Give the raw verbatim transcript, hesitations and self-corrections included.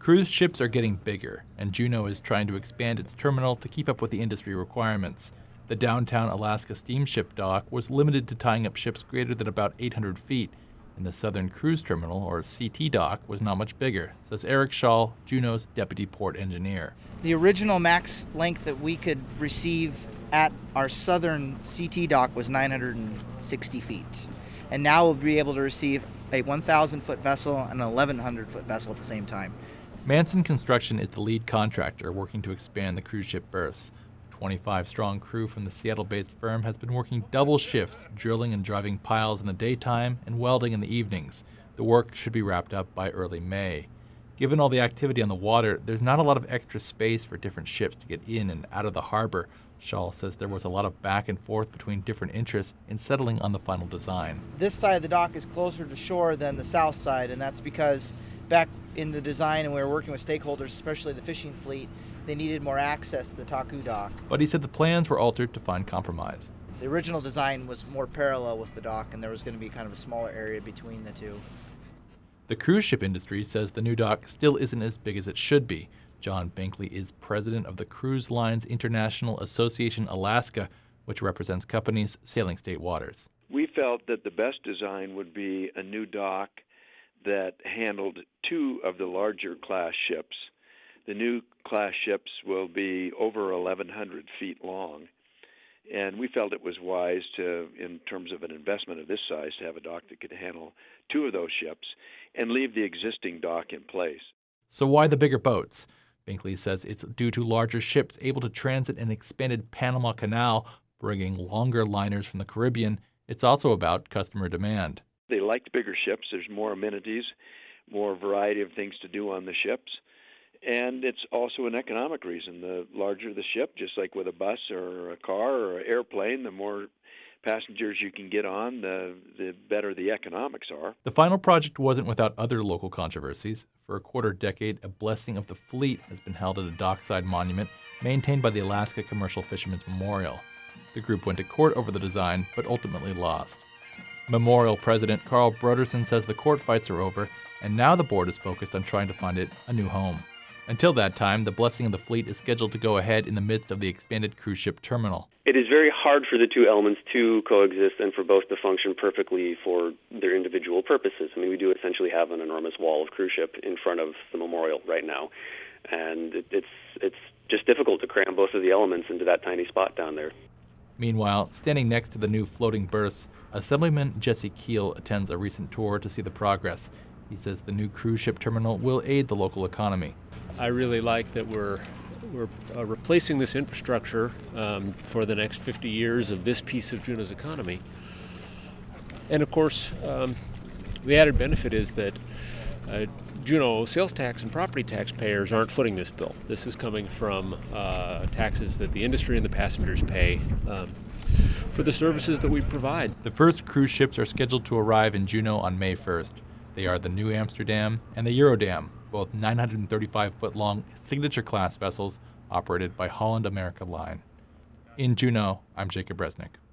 Cruise ships are getting bigger, and Juneau is trying to expand its terminal to keep up with the industry requirements. The downtown Alaska Steamship Dock was limited to tying up ships greater than about eight hundred feet, and the Southern Cruise Terminal, or C T Dock, was not much bigger, says Eric Shaw, Juneau's deputy port engineer. The original max length that we could receive at our Southern C T Dock was nine hundred sixty feet, and now we'll be able to receive a one thousand foot vessel and an eleven hundred foot vessel at the same time. Manson Construction is the lead contractor working to expand the cruise ship berths. twenty-five strong crew from the Seattle-based firm has been working double shifts, drilling and driving piles in the daytime and welding in the evenings. The work should be wrapped up by early May. Given all the activity on the water, there's not a lot of extra space for different ships to get in and out of the harbor. Shaw says there was a lot of back and forth between different interests in settling on the final design. This side of the dock is closer to shore than the south side, and that's because back in the design and we were working with stakeholders, especially the fishing fleet, they needed more access to the Taku dock. But he said the plans were altered to find compromise. The original design was more parallel with the dock, and there was going to be kind of a smaller area between the two. The cruise ship industry says the new dock still isn't as big as it should be. John Binkley is president of the Cruise Lines International Association Alaska, which represents companies sailing state waters. We felt that the best design would be a new dock that handled two of the larger class ships. The new class ships will be over eleven hundred feet long, and we felt it was wise to, in terms of an investment of this size, to have a dock that could handle two of those ships and leave the existing dock in place. So why the bigger boats? Binkley says it's due to larger ships able to transit an expanded Panama Canal, bringing longer liners from the Caribbean. It's also about customer demand. They liked bigger ships. There's more amenities, more variety of things to do on the ships. And it's also an economic reason. The larger the ship, just like with a bus or a car or an airplane, the more passengers you can get on, the, the better the economics are. The final project wasn't without other local controversies. For a quarter decade, a blessing of the fleet has been held at a dockside monument maintained by the Alaska Commercial Fishermen's Memorial. The group went to court over the design, but ultimately lost. Memorial President Carl Broderson says the court fights are over, and now the board is focused on trying to find it a new home. Until that time, the blessing of the fleet is scheduled to go ahead in the midst of the expanded cruise ship terminal. It is very hard for the two elements to coexist and for both to function perfectly for their individual purposes. I mean, we do essentially have an enormous wall of cruise ship in front of the memorial right now, and it, it's it's just difficult to cram both of the elements into that tiny spot down there. Meanwhile, standing next to the new floating berths, Assemblyman Jesse Keel attends a recent tour to see the progress. He says the new cruise ship terminal will aid the local economy. I really like that we're we're uh, replacing this infrastructure um, for the next fifty years of this piece of Juneau's economy. And of course, um, the added benefit is that uh, Juneau sales tax and property tax payers aren't footing this bill. This is coming from uh, taxes that the industry and the passengers pay um, for the services that we provide. The first cruise ships are scheduled to arrive in Juneau on May first. They are the New Amsterdam and the Eurodam, both nine hundred thirty-five foot long signature-class vessels operated by Holland America Line. In Juneau, I'm Jacob Resnick.